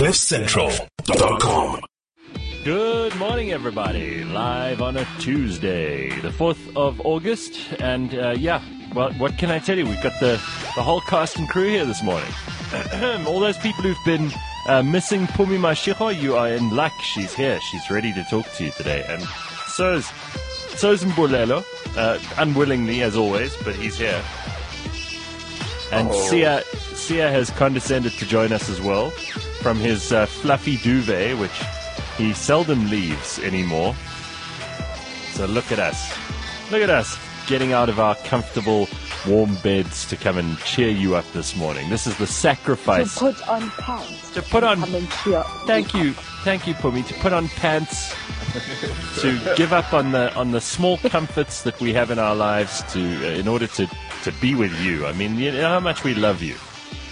CliffCentral.com. Good morning, everybody. Live on a Tuesday, the 4th of August. And, well, what can I tell you? We've got the whole cast and crew here this morning. All those people who've been missing Pumi Mashiko, you are in luck. She's here. She's ready to talk to you today. And so's Mbulelo, unwillingly, as always, but he's here. And Sia has condescended to join us as well from his fluffy duvet, which he seldom leaves anymore. So look at us. Look at us getting out of our comfortable, warm beds to come and cheer you up this morning. This is the sacrifice. To put on pants. To put on... Come and cheer. Thank you, Pumi. To put on pants, to give up on the small comforts that we have in our lives in order to be with you. I mean, you know how much we love you.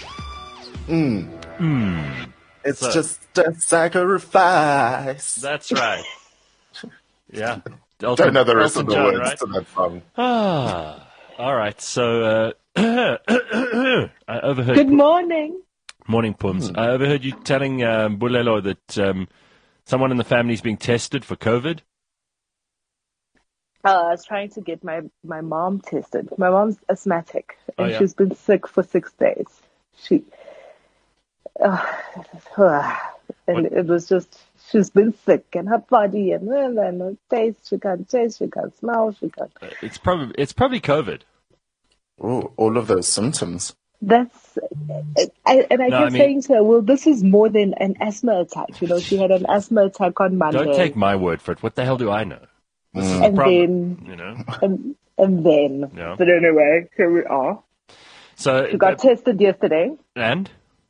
It's just a sacrifice. That's right. Yeah. Don't know the rest of the John, words right? to that song. All right. So, I overheard... Good morning. Morning, Pums. I overheard you telling Bulelo that someone in the family is being tested for COVID. I was trying to get my mom tested. My mom's asthmatic, and she's been sick for 6 days. It was just, she's been sick, and her body, and no taste, she can't smell, she can't. It's probably COVID. Oh, all of those symptoms. That's, I kept saying to her, well, this is more than an asthma attack. You know, she had an asthma attack on Monday. Don't take my word for it. What the hell do I know? This is And the problem, then, you know. and then, Yeah. but anyway, here we are. So She got tested yesterday. And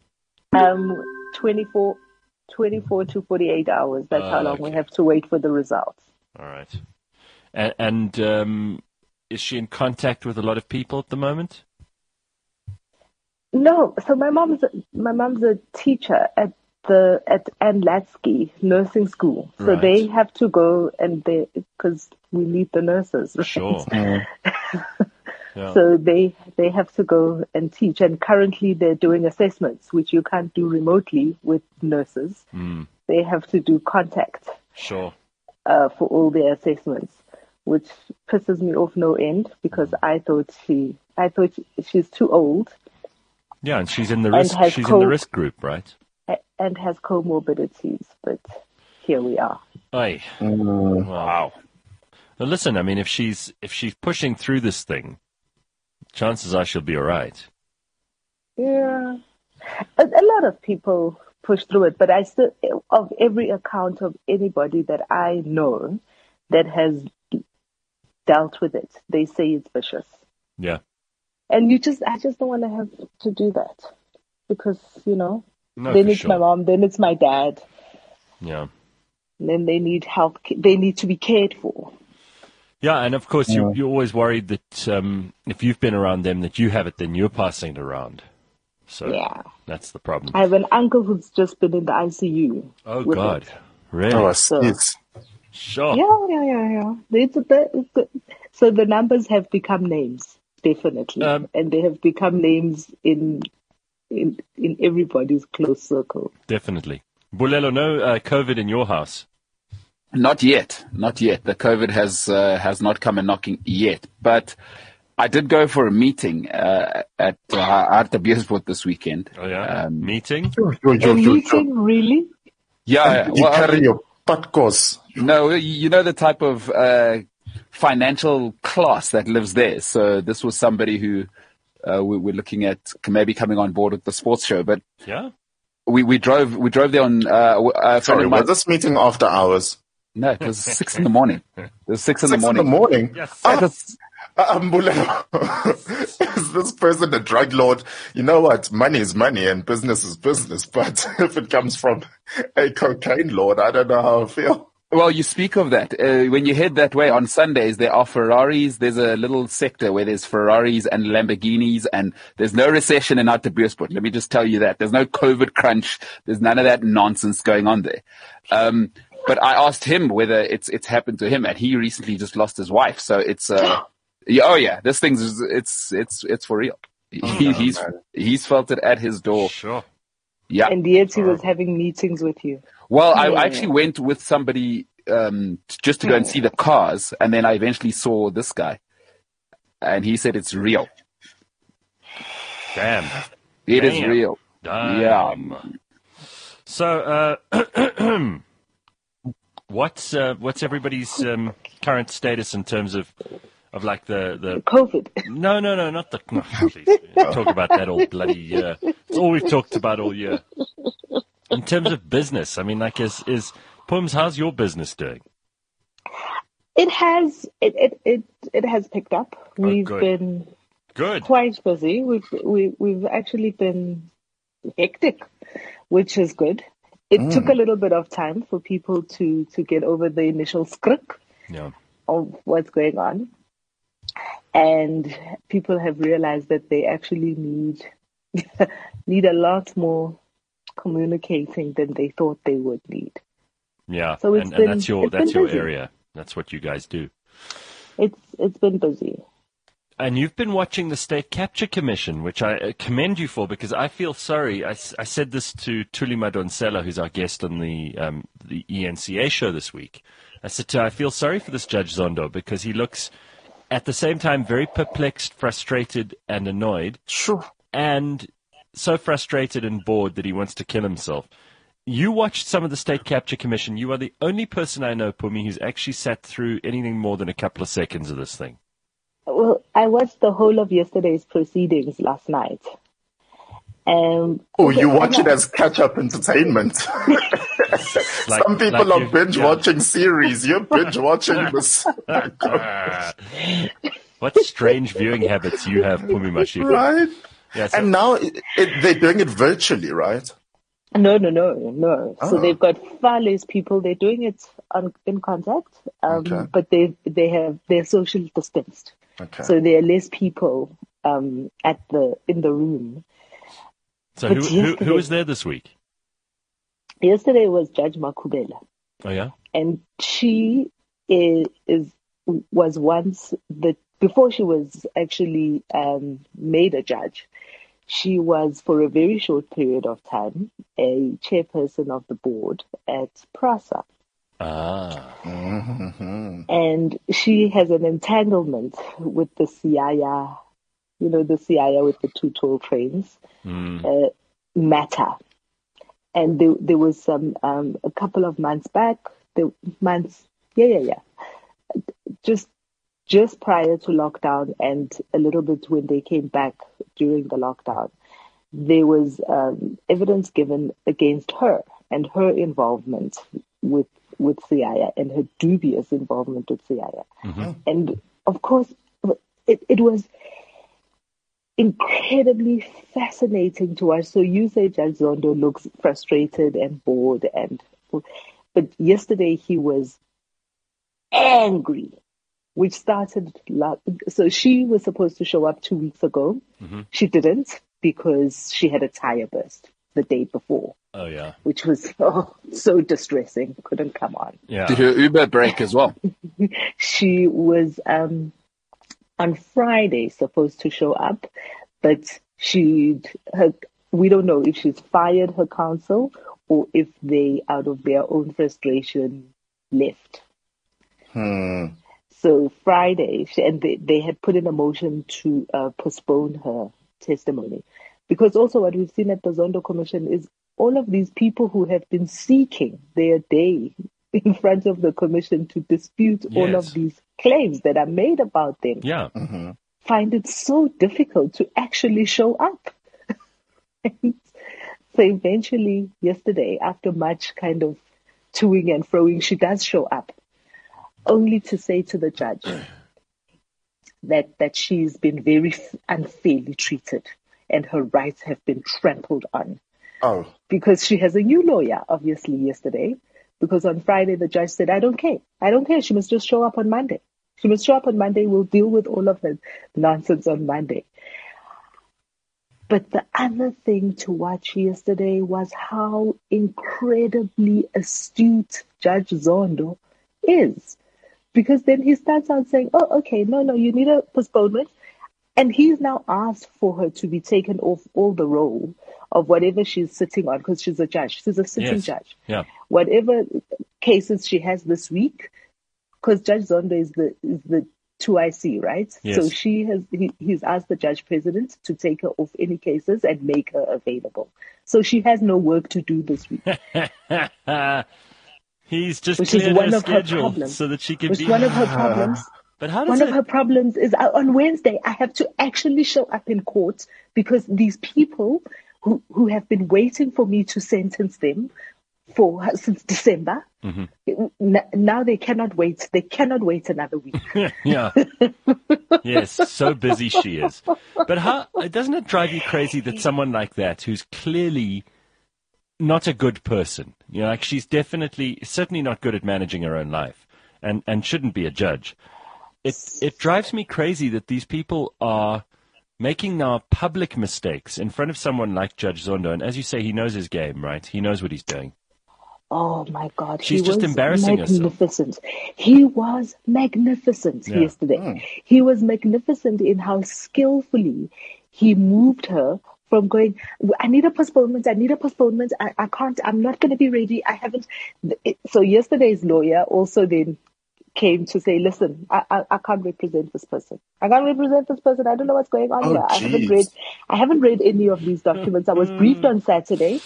24 to 48 hours. That's how long we have to wait for the results. All right. And is she in contact with a lot of people at the moment? No. So my mom's a teacher at Ann Latsky nursing school. So Right. they have to go because we need the nurses. Right? Sure. Yeah. So they have to go and teach, and currently they're doing assessments, which you can't do remotely with nurses. They have to do contact Sure. for all their assessments, which pisses me off no end because I thought she's too old. Yeah, and she's in the risk. She's in the risk group, right? And has comorbidities, but here we are. Aye. Wow. Well, listen. I mean, if she's pushing through this thing, chances are she'll be all right. Yeah, a lot of people push through it, but I still, of every account of anybody that I know that has dealt with it, they say it's vicious. Yeah. And I just don't want to have to do that because, you know, No, then for it's sure. my mom, then it's my dad. Yeah. And then they need help. They need to be cared for. Yeah, and of course you're always worried that if you've been around them, that you have it, then you're passing it around. So Yeah. that's the problem. I have an uncle who's just been in the ICU. Oh with God, it. really? Oh, I see it. Sure. Yeah. So the numbers have become names, definitely. And they have become names in everybody's close circle. Definitely. Bulelo, no COVID in your house. Not yet. The COVID has not come a knocking yet. But I did go for a meeting at Arte Beersport this weekend. Oh yeah, meeting. A meeting, really? Yeah. You carry your patkos. No, you know the type of financial class that lives there. So this was somebody who we're looking at maybe coming on board with the sports show. But Yeah. we drove there on. Sorry, was this meeting after hours? No, it was 6 in the morning. It was 6 in the 6 morning. in the morning? Yes. Bulelo, is this person a drug lord? You know what? Money is money and business is business. But if it comes from a cocaine lord, I don't know how I feel. Well, you speak of that. When you head that way on Sundays, there are Ferraris. There's a little sector where there's Ferraris and Lamborghinis, and there's no recession in Arte Beersport. Let me just tell you that. There's no COVID crunch. There's none of that nonsense going on there. But I asked him whether it's happened to him, and he recently just lost his wife. So it's this thing's it's for real. He's felt it at his door. Sure. Yeah. And yet he was having meetings with you. Well, I actually went with somebody just to go and see the cars, and then I eventually saw this guy, and he said it's real. Damn. It is real. Damn. Yeah. So, what's everybody's current status in terms of like the COVID? No, not the. No, please, talk about that all bloody year. It's all we've talked about all year. In terms of business, I mean, like, is Pums, how's your business doing? It has picked up. We've been quite busy. We've actually been hectic, which is good. It took a little bit of time for people to get over the initial skrik of what's going on. And people have realized that they actually need a lot more communicating than they thought they would need. Yeah, so and that's your area. That's what you guys do. It's been busy. And you've been watching the State Capture Commission, which I commend you for, because I feel sorry. I said this to Tuli Madonsela, who's our guest on the ENCA show this week. I said I feel sorry for this Judge Zondo, because he looks, at the same time, very perplexed, frustrated, and annoyed. Sure. And so frustrated and bored that he wants to kill himself. You watched some of the State Capture Commission. You are the only person I know, Pumi, who's actually sat through anything more than a couple of seconds of this thing. Well, I watched the whole of yesterday's proceedings last night. You watch it as catch-up entertainment. Some people are binge-watching series. You're binge-watching this. What strange viewing habits you have, Pumi Mashifu. Right? Yeah, so, and now they're doing it virtually, right? No. Oh. So they've got far less people. They're doing it in contact, but they're social distanced. Okay. So there are less people in the room. So who was there this week? Yesterday was Judge Makubela. Oh yeah. And she was once before she was actually made a judge. She was, for a very short period of time, a chairperson of the board at PRASA. Ah. Mm-hmm. And she has an entanglement with the CIA, the CIA with the two toll trains, matter. And there was some, a couple of months back, just prior to lockdown and a little bit when they came back during the lockdown, there was evidence given against her and her involvement with CIA and her dubious involvement with CIA. Mm-hmm. And of course, it was incredibly fascinating to watch. So you say Judge Zondo looks frustrated and bored, but yesterday he was angry, which started. So she was supposed to show up 2 weeks ago. Mm-hmm. She didn't because she had a tire burst the day before. Oh yeah, which was so distressing. Couldn't come on. Yeah. Did her Uber break as well? She was on Friday supposed to show up, but we don't know if she's fired her counsel or if they, out of their own frustration, left. So Friday, they had put in a motion to postpone her testimony, because also what we've seen at the Zondo Commission is all of these people who have been seeking their day in front of the commission to dispute all of these claims that are made about them. Yeah. Mm-hmm. Find it so difficult to actually show up. So eventually, yesterday, after much kind of toing and froing, she does show up, only to say to the judge that she's been very unfairly treated and her rights have been trampled on. Oh. Because she has a new lawyer, obviously, yesterday. Because on Friday, the judge said, I don't care. She must just show up on Monday. We'll deal with all of the nonsense on Monday. But the other thing to watch yesterday was how incredibly astute Judge Zondo is. Because then he starts out saying, oh, okay, no, you need a postponement. And he's now asked for her to be taken off all the roll of whatever she's sitting on, because she's a judge. She's a sitting Yes. judge. Yeah. Whatever cases she has this week, because Judge Zondo is the 2IC, right? Yes. So he's asked the judge president to take her off any cases and make her available. So she has no work to do this week. He's just Which is cleared one her of her schedule problems. so that she can Which be. one of her problems. But how does One it? of her problems is on Wednesday, I have to actually show up in court because these people who have been waiting for me to sentence them since December, now they cannot wait. They cannot wait another week. Yeah. Yes, so busy she is. But doesn't it drive you crazy that someone like that, who's clearly not a good person, like she's certainly not good at managing her own life and shouldn't be a judge. It drives me crazy that these people are making now public mistakes in front of someone like Judge Zondo. And as you say, he knows his game, right? He knows what he's doing. Oh my God. She's just embarrassing magnificent. He was magnificent yesterday. He was magnificent in how skillfully he moved her from going, I need a postponement. I can't, I'm not going to be ready. I haven't. So yesterday's lawyer also then came to say, listen, I can't represent this person. I don't know what's going on here. I haven't read any of these documents. I was briefed on Saturday.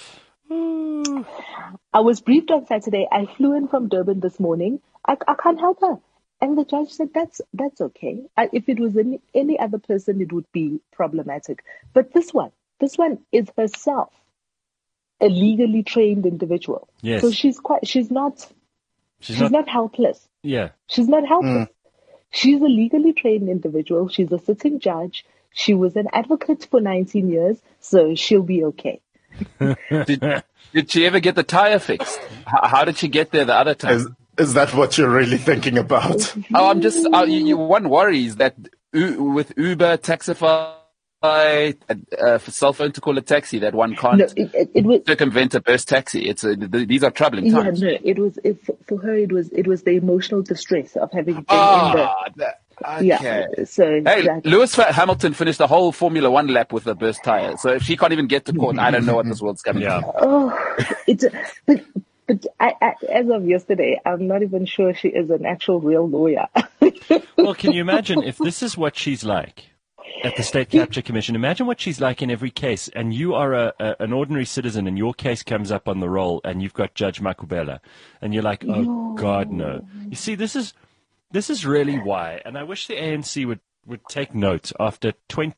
I flew in from Durban this morning. I can't help her. And the judge said, that's okay. If it was any other person, it would be problematic. But this one is herself a legally trained individual. Yes. So she's not helpless. Yeah. She's not helpless. She's a legally trained individual. She's a sitting judge. She was an advocate for 19 years, so she'll be okay. Did she ever get the tire fixed? How did she get there the other time? Is that what you're really thinking about? Oh, I'm just, one worries that with Uber, Taxify, cell phone to call a taxi, that one can't circumvent a burst taxi. These are troubling times. Yeah, no, for her. It was the emotional distress of having been in the. Okay. Yeah. So exactly. Lewis Hamilton finished the whole Formula One lap with a burst tire. So if she can't even get to court, I don't know what this world's coming to. Oh, but as of yesterday, I'm not even sure she is an actual real lawyer. Well, can you imagine if this is what she's like at the State Capture Commission? Imagine what she's like in every case, and you are an ordinary citizen, and your case comes up on the roll, and you've got Judge Makubela, and you're like, oh God, no. You see, this is really why, and I wish the ANC would take note after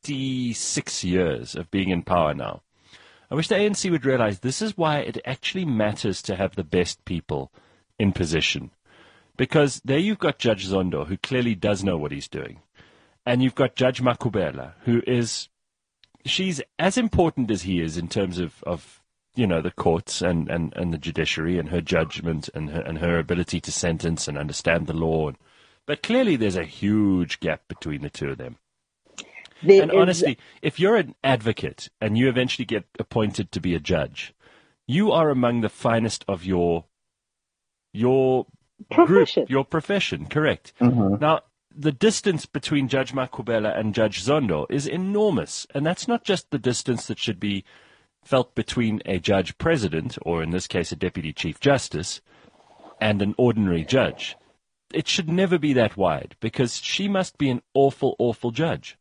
26 years of being in power now. I wish the ANC would realize this is why it actually matters to have the best people in position. Because there you've got Judge Zondo, who clearly does know what he's doing. And you've got Judge Makubela, she's as important as he is in terms of the courts and the judiciary and her judgment and her ability to sentence and understand the law. But clearly there's a huge gap between the two of them. Honestly, if you're an advocate and you eventually get appointed to be a judge, you are among the finest of your profession. Group, your profession, correct. Now, the distance between Judge Makubela and Judge Zondo is enormous. And that's not just the distance that should be felt between a judge president, or in this case, a deputy chief justice, and an ordinary judge. It should never be that wide, because she must be an awful, awful judge.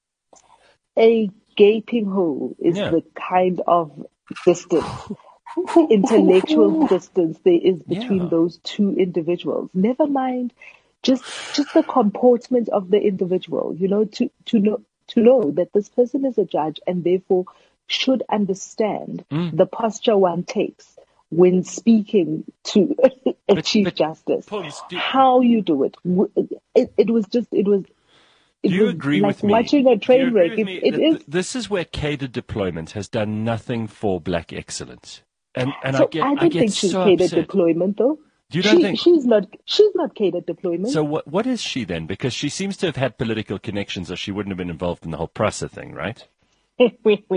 A gaping hole is the kind of distance, intellectual distance there is between those two individuals. Never mind just the comportment of the individual, to know that this person is a judge and therefore should understand the posture one takes when speaking to a chief justice. How you do it. It was do you agree with me? Watching a train wreck. This is where cadre deployment has done nothing for black excellence. And I don't think she's cadre deployment, though. You don't think she's not cadre deployment? So what is she then? Because she seems to have had political connections, or she wouldn't have been involved in the whole Prasa thing, right? Wait.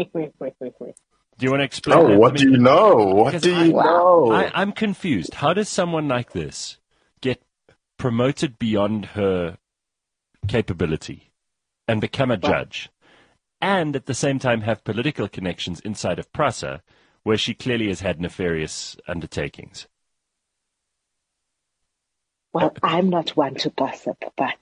Do you want to explain? Oh, what do you know? What do you know? I'm confused. How does someone like this get promoted beyond her capability and become a judge? and at the same time have political connections inside of PRASA, where she clearly has had nefarious undertakings. Well, I'm not one to gossip, but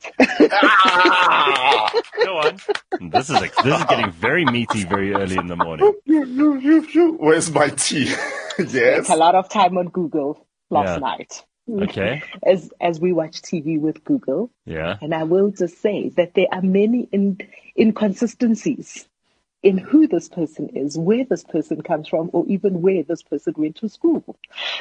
Go on. This is getting very meaty very early in the morning. Where's my tea? Yes. a lot of time on Google last Yeah. night. Okay. As we watch TV with Google. Yeah. And I will just say that there are many inconsistencies in who this person is, where this person comes from, or even where this person went to school.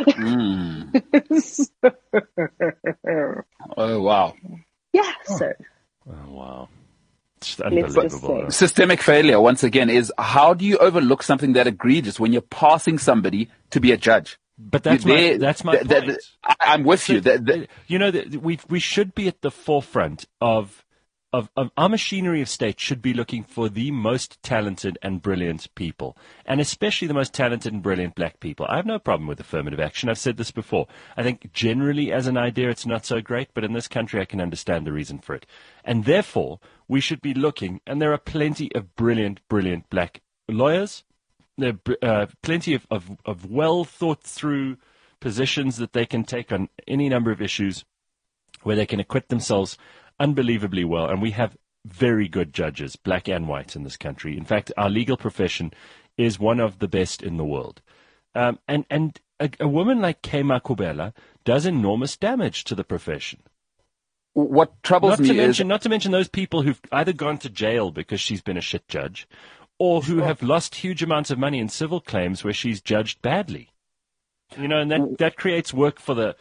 Oh, wow. Yeah, so Oh, wow. It's let's just unbelievable. say. Systemic failure, once again, is how do you overlook something that egregious when you're passing somebody to be a judge? But that's my point. I'm with you. You know, we should be at the forefront of our machinery of state should be looking for the most talented and brilliant people, and especially the most talented and brilliant black people. I have no problem with affirmative action. I've said this before. I think generally as an idea it's not so great, but in this country I can understand the reason for it. And therefore, we should be looking, and there are plenty of brilliant black lawyers. There are plenty of well thought through positions that they can take on any number of issues where they can acquit themselves unbelievably well. And we have very good judges, black and white, in this country. In fact, our legal profession is one of the best in the world. And a woman like Kay Makubela does enormous damage to the profession. What troubles me is... Not to mention those people who've either gone to jail because she's been a shit judge, or who have lost huge amounts of money in civil claims where she's judged badly. You know, and that creates work for the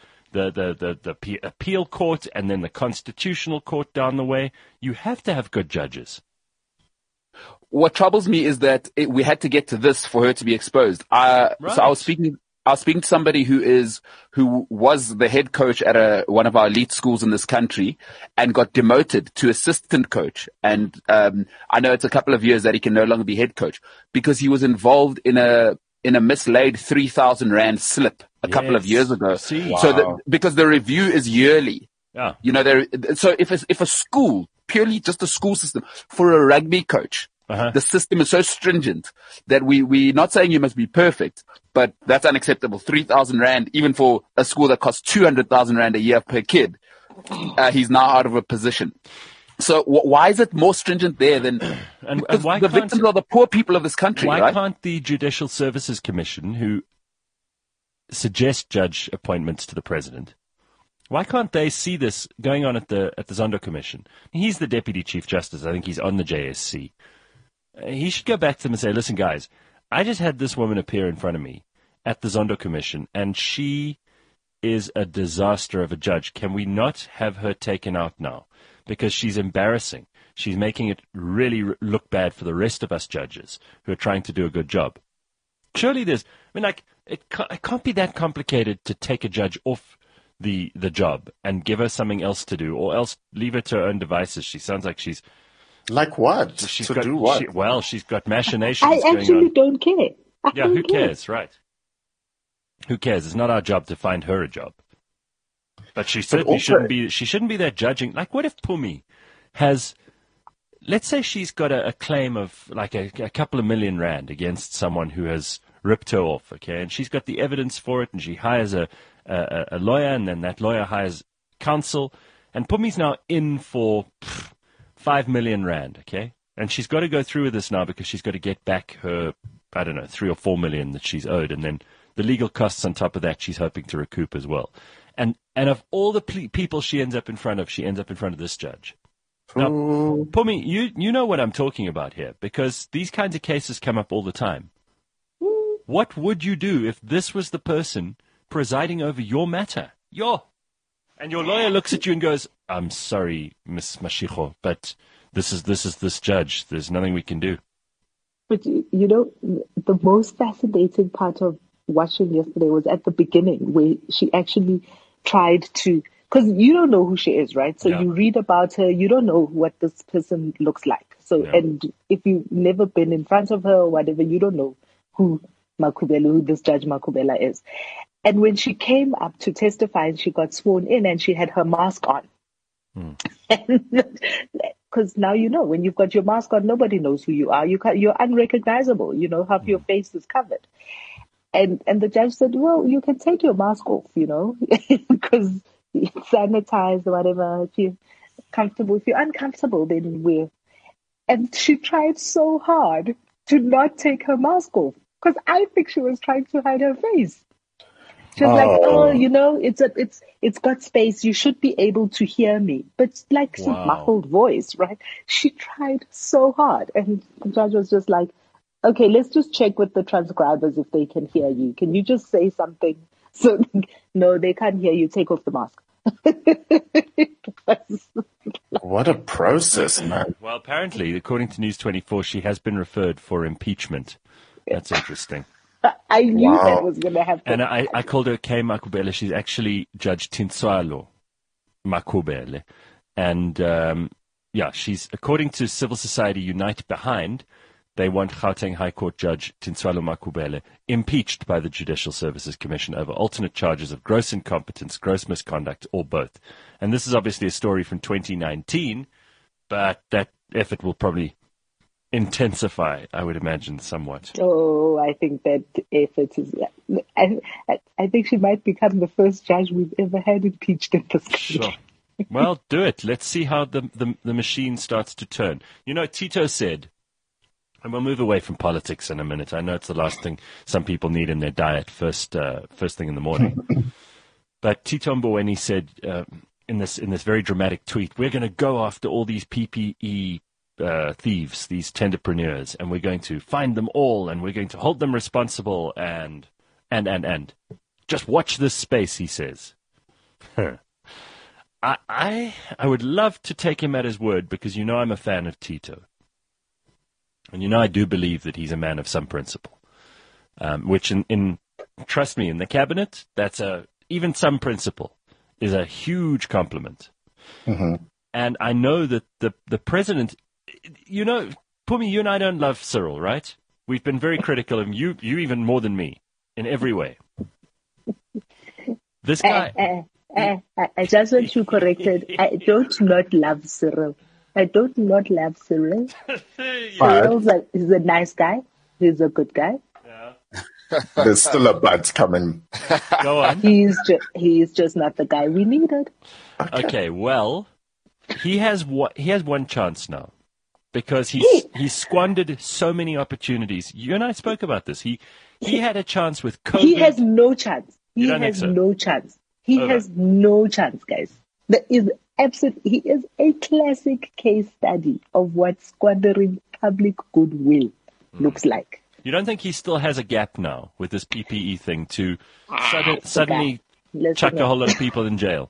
appeal court and then the constitutional court down the way. You have to have good judges. What troubles me is that we had to get to this for her to be exposed. Right. So I was speaking to somebody who was the head coach at one of our elite schools in this country and got demoted to assistant coach. And I know it's a couple of years that he can no longer be head coach because he was involved in a mislaid 3,000 Rand slip a couple of years ago. Wow. So because the review is yearly. Yeah. You know, so if a school, purely just a school system, for a rugby coach, the system is so stringent that we're not saying you must be perfect, but that's unacceptable. 3,000 Rand, even for a school that costs 200,000 Rand a year per kid, he's now out of a position. So why is it more stringent there than and why the victims are the poor people of this country? Why right? can't the Judicial Services Commission, who suggest judge appointments to the president, why can't they see this going on at the Zondo Commission? He's the Deputy Chief Justice. I think he's on the JSC. He should go back to them and say, listen, guys, I just had this woman appear in front of me at the Zondo Commission, and she is a disaster of a judge. Can we not have her taken out now? Because she's embarrassing. She's making it really look bad for the rest of us judges who are trying to do a good job. Surely it can't be that complicated to take a judge off the job and give her something else to do, or else leave her to her own devices. She sounds like she's... Like what? She's to got, do what? She's got machinations I going actually on. don't care. Yeah, who cares, right? Who cares? It's not our job to find her a job. But she certainly shouldn't be. She shouldn't be there judging. Like, what if Pumi has? Let's say she's got a claim of like a couple of million Rand against someone who has ripped her off. Okay, and she's got the evidence for it, and she hires a lawyer, and then that lawyer hires counsel, and Pumi's now in for 5 million Rand. Okay, and she's got to go through with this now because she's got to get back her, I don't know, 3 or 4 million that she's owed, and then the legal costs on top of that she's hoping to recoup as well. And of all the people she ends up in front of, she ends up in front of this judge. Now, Pumi, you know what I'm talking about here, because these kinds of cases come up all the time. What would you do if this was the person presiding over your matter? And your lawyer looks at you and goes, I'm sorry, Miss Mashiko, but this is this judge. There's nothing we can do. But, you know, the most fascinating part of watching yesterday was at the beginning where she actually tried to, because you don't know who she is, right? So you read about her, you don't know what this person looks like. So, and if you've never been in front of her or whatever, you don't know who this Judge Makubela is. And when she came up to testify and she got sworn in and she had her mask on, Because now you know, when you've got your mask on, nobody knows who you are. You're unrecognizable. You know, half your face is covered. And the judge said, well, you can take your mask off, you know, because it's sanitized or whatever. If you're comfortable, if you're uncomfortable, then wear. And she tried so hard to not take her mask off, because I think she was trying to hide her face. She was like, oh, you know, it's got space. You should be able to hear me. But like some muffled voice, right? She tried so hard. And the judge was just like, okay, let's just check with the transcribers if they can hear you. Can you just say something? So, no, they can't hear you. Take off the mask. What a process, man. Well, apparently, according to News 24, she has been referred for impeachment. That's interesting. I knew that was going to happen. And I called her Kay Makubele. She's actually Judge Tintswalo Makubele. And, she's, according to Civil Society Unite Behind, they want Gauteng High Court Judge Tintswalo Makubele impeached by the Judicial Services Commission over alternate charges of gross incompetence, gross misconduct, or both. And this is obviously a story from 2019, but that effort will probably intensify, I would imagine, somewhat. Oh, I think that effort is... I think she might become the first judge we've ever had impeached in this country. Sure. Well, do it. Let's see how the machine starts to turn. You know, Tito said, and we'll move away from politics in a minute. I know it's the last thing some people need in their diet first thing in the morning. But Tito Mboweni said in this very dramatic tweet, we're going to go after all these PPE thieves, these tenderpreneurs, and we're going to find them all, and we're going to hold them responsible, and. Just watch this space, he says. I would love to take him at his word, because you know I'm a fan of Tito. And you know I do believe that he's a man of some principle. Which, trust me, in the cabinet, even some principle is a huge compliment. Mm-hmm. And I know that the president... You know, Pumi, you and I don't love Cyril, right? We've been very critical of him, you even more than me, in every way. This guy... I just want to correct it. I don't not love Cyril. I don't not love Cyril. Cyril's he's a nice guy. He's a good guy. Yeah. There's still a but coming. Go on. He's just not the guy we needed. Okay, well, he has one chance now. Because he squandered so many opportunities. You and I spoke about this. He had a chance with COVID. He has no chance. He has no chance. He has no chance, guys. He is a classic case study of what squandering public goodwill looks like. You don't think he still has a gap now with this PPE thing to suddenly chuck a whole lot of people in jail?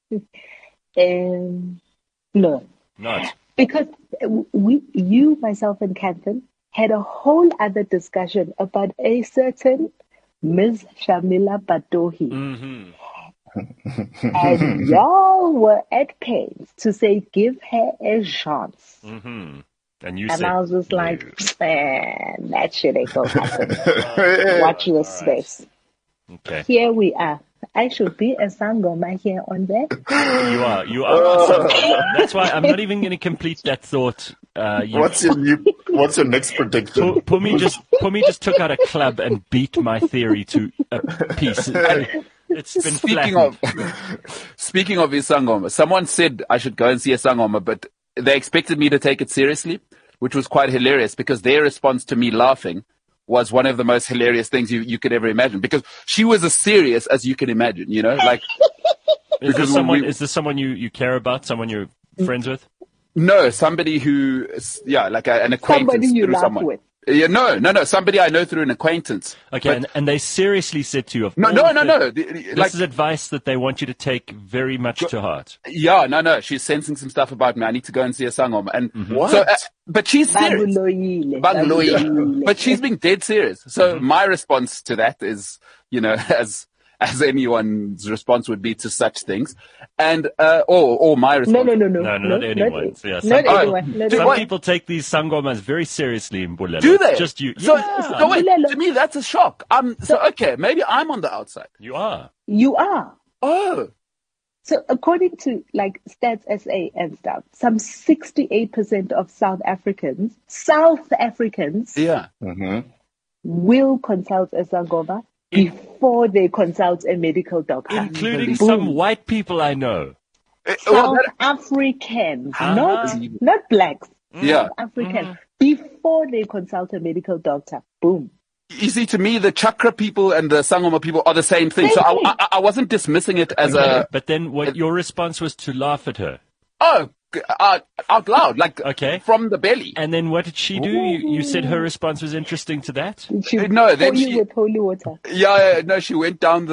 No. Not. Because you, myself, and Catherine had a whole other discussion about a certain Ms. Shamila Batohi. Mm-hmm. And y'all were at pains to say, give her a chance. Mm-hmm. And said, I was just like, man, that shit ain't gonna happen. Watch your space. Okay. Here we are. I should be a sangoma here on there. You are. That's why I'm not even going to complete that thought. What's your next prediction? Pumi just took out a club and beat my theory to a piece. It's been Speaking of his sangoma, someone said I should go and see a sangoma, but they expected me to take it seriously, which was quite hilarious because their response to me laughing was one of the most hilarious things you could ever imagine, because she was as serious as you can imagine, you know, like. Is this someone you care about, someone you're friends with? No, somebody who, like an acquaintance. Somebody you laugh someone. with. Yeah, no, somebody I know through an acquaintance. Okay, and they seriously said to you, no. This is advice that they want you to take very much to heart. Yeah, no, she's sensing some stuff about me. I need to go and see a sangoma. And what? So, but she's serious. But she's being dead serious. So my response to that is, you know, as anyone's response would be to such things. And, or my response. No, not anyone. Not anyone. Some people take these sangomas very seriously in Bulelo. Do they? Just you. So Yeah. wait, to me, that's a shock. Okay, maybe I'm on the outside. You are. You are. Oh. So according to like Stats SA and stuff, some 68% of South Africans Yeah. Mm-hmm. will consult a Sangoma before they consult a medical doctor. Including Boom. some white people I know. South Africans, not blacks. Yeah. South Africans, before they consult a medical doctor. Boom. You see, to me, the Chakra people and the Sangoma people are the same thing. So I wasn't dismissing it as a... But then your response was to laugh at her. Oh, out loud, like Okay. from the belly. And then what did she do? You said her response was interesting to that? No, then Fill you with holy water. Yeah, no, she went down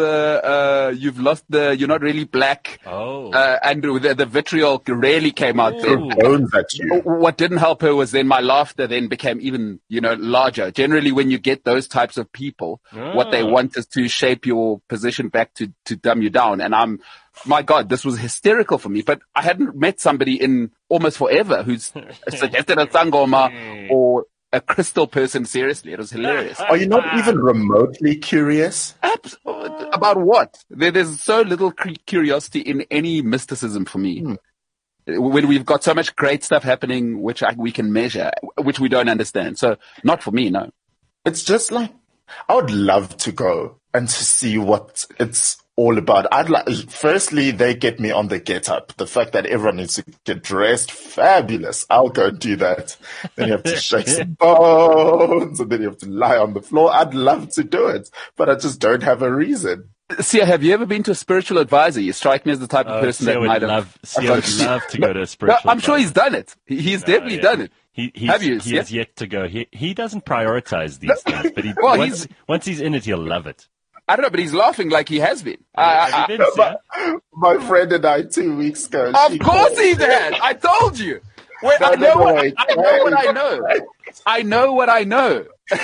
you're not really black. Oh. And the vitriol rarely came out there. Ooh. Bones at you. What didn't help her was then my laughter then became even, larger. Generally, when you get those types of people, what they want is to shape your position back to dumb you down. And my God, this was hysterical for me, but I hadn't met somebody in almost forever who's suggested a Sangoma or a crystal person seriously. It was hilarious. Are you not even remotely curious? About what? There's so little curiosity in any mysticism for me. When we've got so much great stuff happening, which we can measure, which we don't understand. So not for me, no. It's just like, I would love to go and to see what it's all about. Firstly, they get me on the get up. The fact that everyone needs to get dressed, fabulous. I'll go and do that. Then you have to shake some bones, and then you have to lie on the floor. I'd love to do it, but I just don't have a reason. Sia, have you ever been to a spiritual advisor? You strike me as the type of person Sia that would might have. love to go to a spiritual I'm sure advisor. he's done it. He's definitely done it. He has yet to go. He doesn't prioritize these things, but once he's in it, he'll love it. I don't know, but he's laughing like he has been. Have you been, Sia? My friend and I 2 weeks ago. Of course he did. I told you. Wait, I know what I know. I know what I know.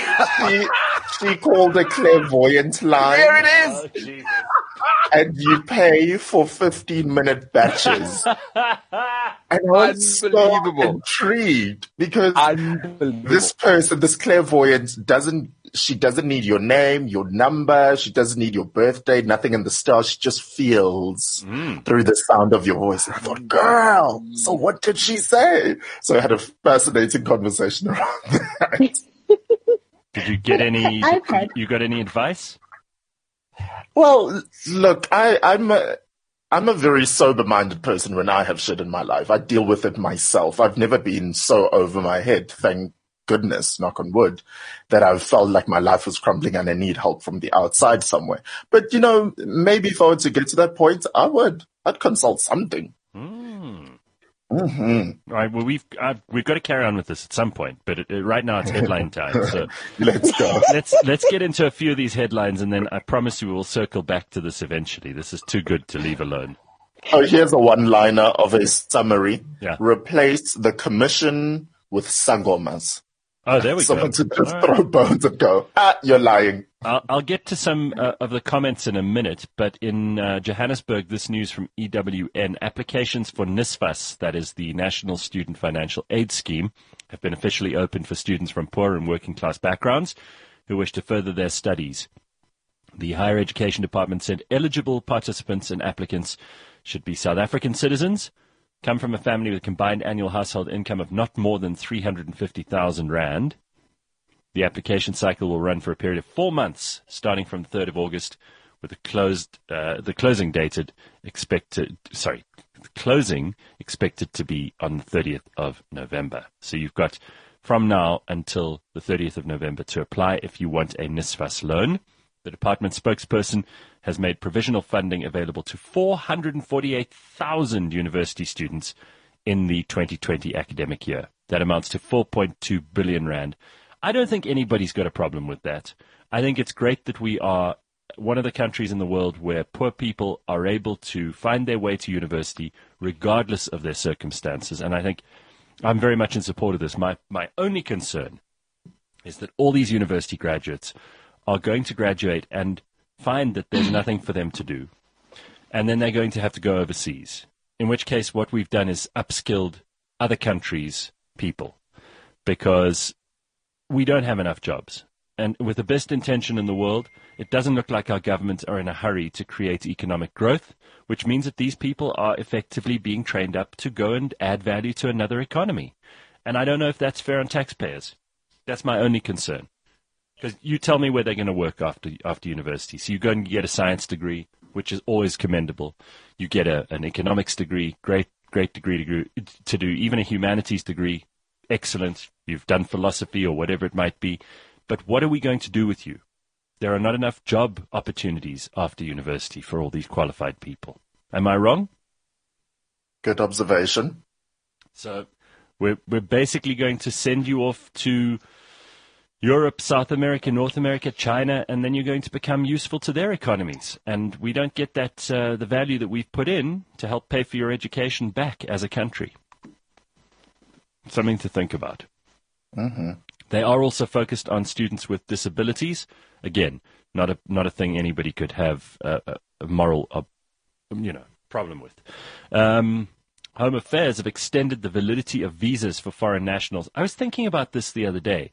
She called a clairvoyant line. There it is. Oh, Jesus. And you pay for 15-minute batches. And I was so Unbelievable. intrigued because this person, this clairvoyant, doesn't need your name, your number. She doesn't need your birthday, nothing in the stars. She just feels through the sound of your voice. And I thought, girl, so what did she say? So I had a fascinating conversation around that. Did you get any? You got any advice? Well, look, I'm a very sober-minded person when I have shit in my life. I deal with it myself. I've never been so over my head, thank goodness, knock on wood, that I've felt like my life was crumbling and I need help from the outside somewhere. But, maybe if I were to get to that point, I'd consult something. Mm-hmm. All right. Well, we've got to carry on with this at some point, but right now it's headline time. So Let's go. let's get into a few of these headlines, and then I promise you we'll circle back to this eventually. This is too good to leave alone. Oh, here's a one-liner of a summary. Yeah. Replace the commission with sangomas. Oh, there we Someone go. to just throw bones and go, you're lying. I'll get to some of the comments in a minute, but in Johannesburg, this news from EWN, applications for NSFAS, that is the National Student Financial Aid Scheme, have been officially opened for students from poor and working class backgrounds who wish to further their studies. The Higher Education Department said eligible participants and applicants should be South African citizens, come from a family with a combined annual household income of not more than 350,000 Rand. The application cycle will run for a period of 4 months, starting from the 3rd of August, with the closing expected to be on the 30th of November. So you've got from now until the 30th of November to apply if you want a NSFAS loan. The department spokesperson has made provisional funding available to 448,000 university students in the 2020 academic year. That amounts to 4.2 billion Rand. I don't think anybody's got a problem with that. I think it's great that we are one of the countries in the world where poor people are able to find their way to university regardless of their circumstances. And I think I'm very much in support of this. My only concern is that all these university graduates are going to graduate and find that there's nothing for them to do. And then they're going to have to go overseas, in which case what we've done is upskilled other countries' people because we don't have enough jobs. and with the best intention in the world, it doesn't look like our governments are in a hurry to create economic growth, which means that these people are effectively being trained up to go and add value to another economy. And I don't know if that's fair on taxpayers. That's my only concern. Because you tell me where they're going to work after university. So you go and get a science degree, which is always commendable. You get an economics degree, great degree to do. Even a humanities degree, excellent. You've done philosophy or whatever it might be. But what are we going to do with you? There are not enough job opportunities after university for all these qualified people. Am I wrong? Good observation. So we're basically going to send you off to Europe, South America, North America, China, and then you're going to become useful to their economies. And we don't get that the value that we've put in to help pay for your education back as a country. Something to think about. Mm-hmm. They are also focused on students with disabilities. Again, not a thing anybody could have a moral, problem with. Home Affairs have extended the validity of visas for foreign nationals. I was thinking about this the other day.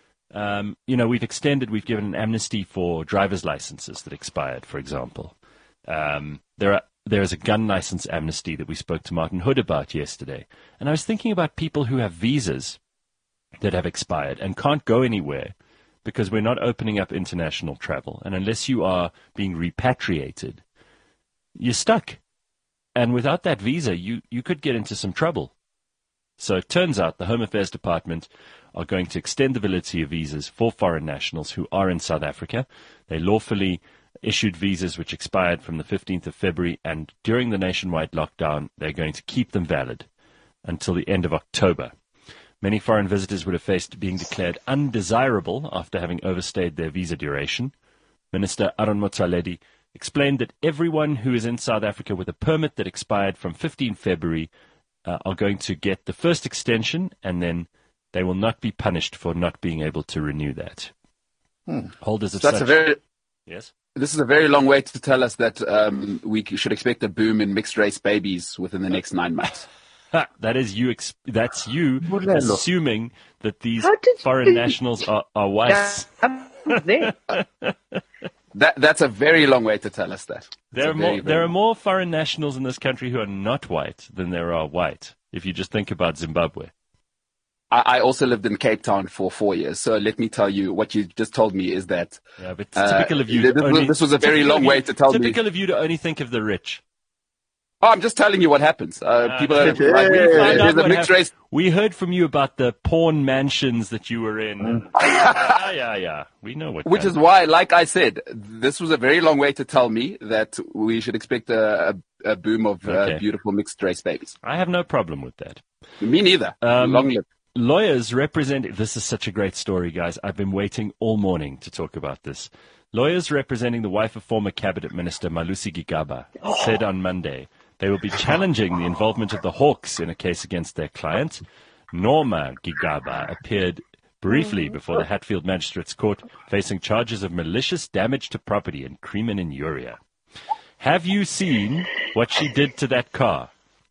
We've given an amnesty for driver's licenses that expired, for example. There is a gun license amnesty that we spoke to Martin Hood about yesterday. And I was thinking about people who have visas that have expired and can't go anywhere because we're not opening up international travel. And unless you are being repatriated, you're stuck. And without that visa, you could get into some trouble. So it turns out the Home Affairs Department are going to extend the validity of visas for foreign nationals who are in South Africa. They lawfully issued visas which expired from the 15th of February, and during the nationwide lockdown, they're going to keep them valid until the end of October. Many foreign visitors would have faced being declared undesirable after having overstayed their visa duration. Minister Aaron Motsoaledi explained that everyone who is in South Africa with a permit that expired from 15 February are going to get the first extension, and then they will not be punished for not being able to renew that. Holders of such... Yes? This is a very long way to tell us that we should expect a boom in mixed-race babies within the next 9 months. That is you. That's you assuming that these foreign nationals are white. That's a very long way to tell us that. There are more foreign nationals in this country who are not white than there are white. If you just think about Zimbabwe. I also lived in Cape Town for 4 years, so let me tell you what you just told me is that. Yeah, but it's typical of you. This was a very long way to tell me. Typical of you to only think of the rich. Oh, I'm just telling you what happens. There's a mixed race. We heard from you about the porn mansions that you were in. Yeah. We know what. Which is why, like I said, this was a very long way to tell me that we should expect a boom of beautiful mixed race babies. I have no problem with that. Me neither. Long live. Lawyers representing... This is such a great story, guys. I've been waiting all morning to talk about this. Lawyers representing the wife of former cabinet minister Malusi Gigaba said on Monday they will be challenging the involvement of the Hawks in a case against their client. Norma Gigaba appeared briefly before the Hatfield Magistrates Court facing charges of malicious damage to property and crimen injuria. Have you seen what she did to that car?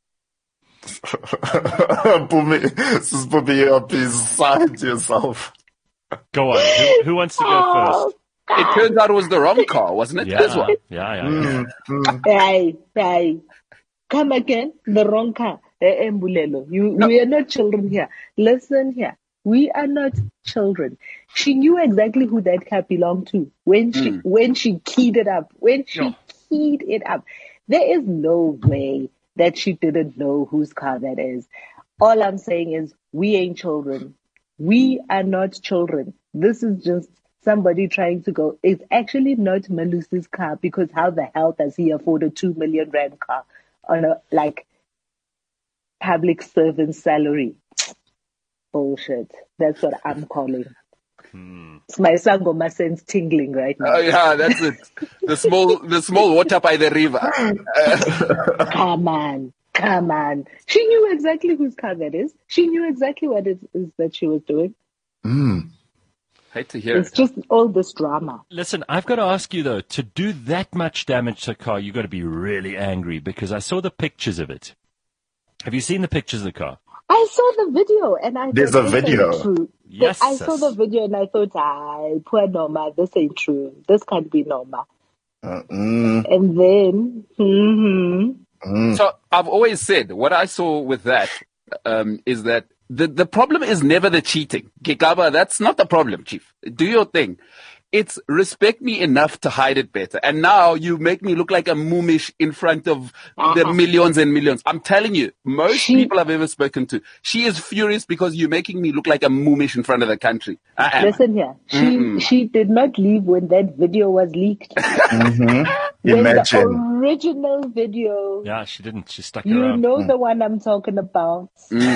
Beside yourself. Go on. Who wants to go first? It turns out it was the wrong car, wasn't it? Yeah, This one. Yeah. Hey. Come again. The wrong car. Mbulelo. We are not children here. Listen here. We are not children. She knew exactly who that car belonged to when she keyed it up. Keyed it up. There is no way that she didn't know whose car that is. All I'm saying is we ain't children. We are not children. This is just somebody trying to go. It's actually not Malusi's car, because how the hell does he afford a 2 million rand car on a public servant salary? Bullshit. That's what I'm calling. It's my Sangoma sense tingling right now. Yeah, that's it. The small water by the river. Come on. She knew exactly whose car that is. She knew exactly what it is that she was doing. Hate to hear It's just all this drama. Listen, I've got to ask you, though, to do that much damage to a car, you've got to be really angry, because I saw the pictures of it. Have you seen the pictures of the car? I saw the video and I There's thought, a this video. ain't true. Yes, I saw the sis. video and I thought, poor Norma, this ain't true. This can't be Norma. And then, So I've always said what I saw with that is that the problem is never the cheating. Gigaba, that's not the problem, Chief. Do your thing. It's respect me enough to hide it better. And now you make me look like a moomish in front of the millions and millions. I'm telling you, most people I've ever spoken to, she is furious because you're making me look like a moomish in front of the country. I am. listen here. She did not leave when that video was leaked. When Imagine. the original video, Yeah, she didn't. She stuck you around. know the one I'm talking about.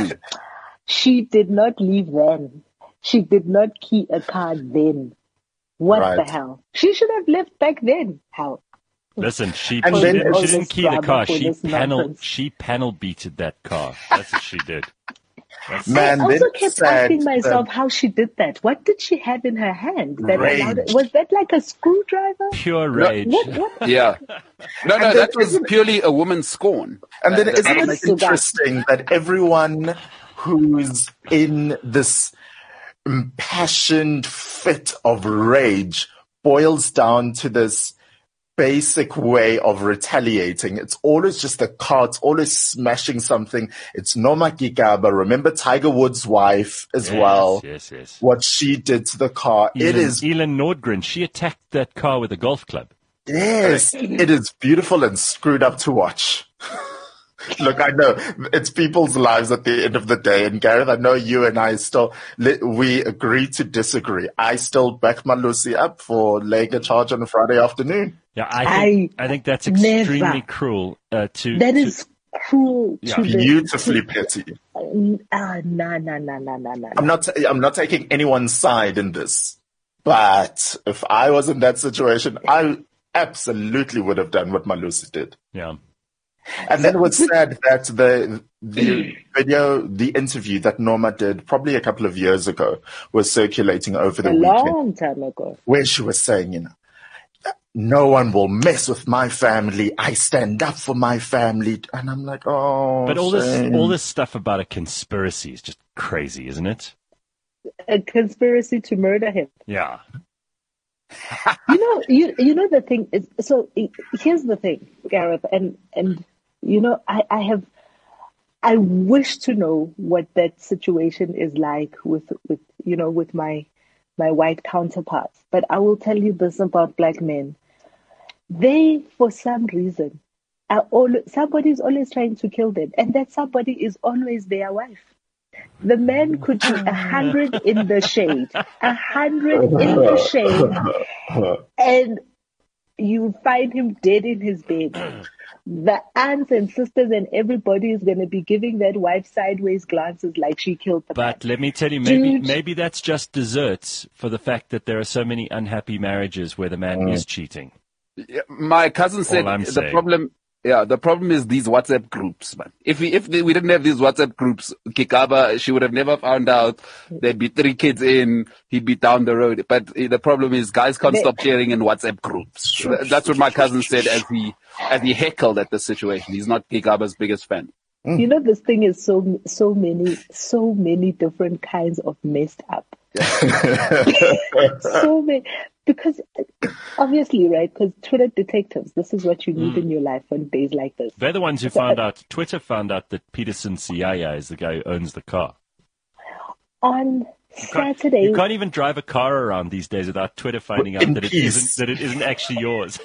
She did not leave then. She did not key a car then. What Right. the hell? She should have left back then. Hell. Listen, she And then didn't, all she didn't this key the drama car. for this nonsense. She panel beated that car. That's what she did. Man, I also then kept sad asking myself that how she did that. What did she have in her hand that allowed it? Rage. Was that like a screwdriver? Pure rage. What? Yeah. No, then that was isn't- purely a woman's scorn. And then That isn't it makes- interesting that everyone who's in this impassioned fit of rage boils down to this basic way of retaliating? It's always just a car. It's always smashing something. It's Norma Gigaba. Remember Tiger Woods' wife as well. Yes. What she did to the car. It is, Elin Nordgren. She attacked that car with a golf club. yes, it is beautiful and screwed up to watch. Look, I know it's people's lives at the end of the day. And Gareth, I know you and I we agree to disagree. I still back Malusi up for laying a charge on a Friday afternoon. Yeah, I think that's extremely never. cruel. That is cruel to the... Beautifully petty. No. I'm not taking anyone's side in this, but if I was in that situation, I absolutely would have done what Malusi did. Yeah. And then it was sad that the video, the interview that Norma did probably a couple of years ago was circulating over the A weekend, long time ago. where she was saying, no one will mess with my family. I stand up for my family. And I'm like, oh, But all shame. this stuff about a conspiracy is just crazy, isn't it? A conspiracy to murder him. Yeah. You know the thing is, so here's the thing, Gareth, and you know, I wish to know what that situation is like with my white counterparts. But I will tell you this about black men. They, for some reason, somebody's always trying to kill them, and that somebody is always their wife. The man could be 100 in the shade, 100 in the shade, and you find him dead in his bed. The aunts and sisters and everybody is going to be giving that wife sideways glances like she killed the man. But let me tell you, Dude. maybe that's just desserts for the fact that there are so many unhappy marriages where the man is cheating. Yeah, my cousin said I'm the saying. problem is these WhatsApp groups, man. If we didn't have these WhatsApp groups, Kikaba, she would have never found out. There'd be 3 kids in, he'd be down the road. But the problem is guys can't stop sharing in WhatsApp groups. That's what my cousin said as he heckled at the situation. He's not Kikaba's biggest fan. You know, this thing is so many different kinds of messed up. So many, because obviously, right? Because Twitter detectives, this is what you need in your life on days like this. They're the ones who Twitter found out that Peterson Siaya is the guy who owns the car. On Saturday, You can't even drive a car around these days without Twitter finding out In that it peace. isn't actually yours.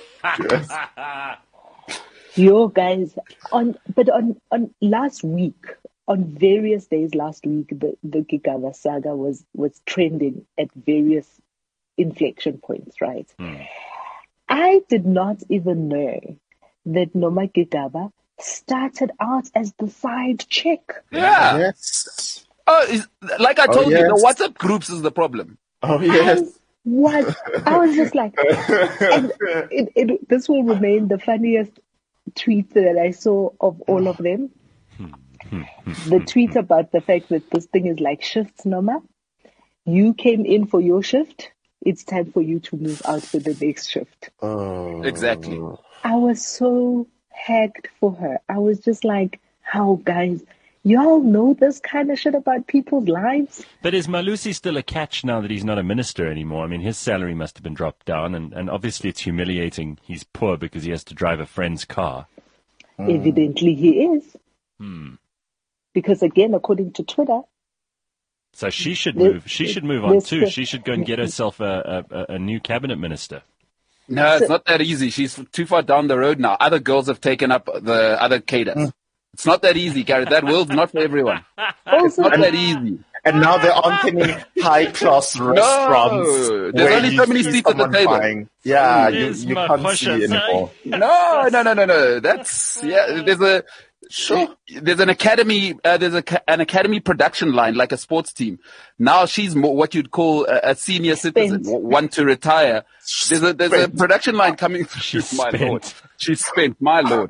your guys on last week, on various days last week, the Gigaba saga was trending at various inflection points, right? I did not even know that Norma Gigaba started out as the side chick. Yeah. Yes. Like I told you, yes. the WhatsApp groups is the problem. Oh, yes. I was just like, and this will remain the funniest tweet that I saw of all of them. The tweet about the fact that this thing is like shifts, Norma. You came in for your shift. It's time for you to move out for the next shift. Oh. Exactly. I was so hacked for her. I was just like, how, guys, y'all know this kind of shit about people's lives. But is Malusi still a catch now that he's not a minister anymore? I mean, his salary must have been dropped down, and obviously it's humiliating. He's poor because he has to drive a friend's car. Evidently he is. Because again, according to Twitter. So she should move. She should move on too. She should go and get herself a new cabinet minister. No, it's not that easy. She's too far down the road now. Other girls have taken up the other cadres. It's not that easy, Gareth. That world's not for everyone. It's not that easy. And now there aren't any high-class restaurants. No, there's only so many seats at the table. you There's can't Mahosha see anymore. No. That's, there's an academy, an academy production line, like a sports team. Now she's more what you'd call a senior citizen, one to retire. There's a production line coming through. Lord. She's spent, my Lord.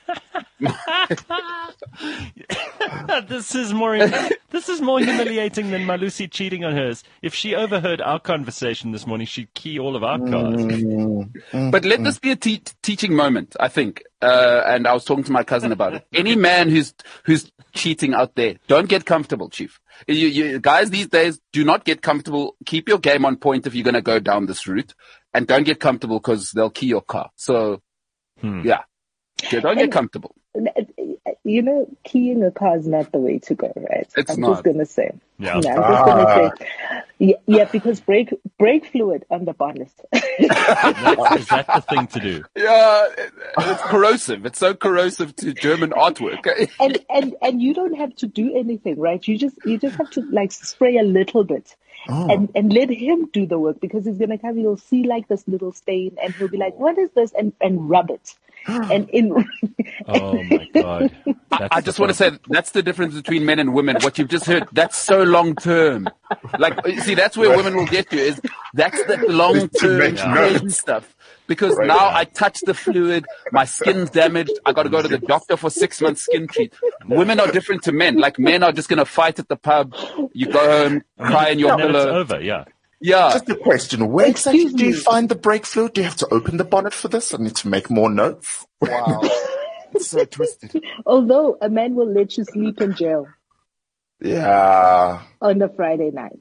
This is more humiliating than Malusi cheating on hers. If she overheard our conversation this morning, she'd key all of our cars. But let this be a teaching moment, I think. And I was talking to my cousin about it. Any man who's cheating out there, don't get comfortable, Chief. You guys these days, do not get comfortable. Keep your game on point if you're going to go down this route, and don't get comfortable because they'll key your car. So, yeah. Don't get comfortable. You know, keying a car is not the way to go, right? It's I'm not. just going to say. Yeah. I'm just going to say. Yeah, because brake fluid on the bonnet. Is that the thing to do? Yeah, it's corrosive. It's so corrosive to German artwork. and you don't have to do anything, right? You just have to like spray a little bit. And let him do the work, because he's gonna come, he'll see like this little stain and he'll be like, what is this? And rub it. And Oh my God. I just want to say that's the difference between men and women. What you've just heard, that's so long term. Like, you see, that's where women will get you, is that's the long term crazy stuff. Because now I touch the fluid, my skin's damaged, I got to go to the doctor for 6 months skin treat. Women are different to men. Like, men are just going to fight at the pub. You go home, cry in your And then it's pillow. over, yeah. Yeah. Just a question. Where exactly do you find the brake fluid? Do you have to open the bonnet for this? I need to make more notes. Wow. It's so twisted. although a man will let you sleep in jail Yeah. on a Friday night.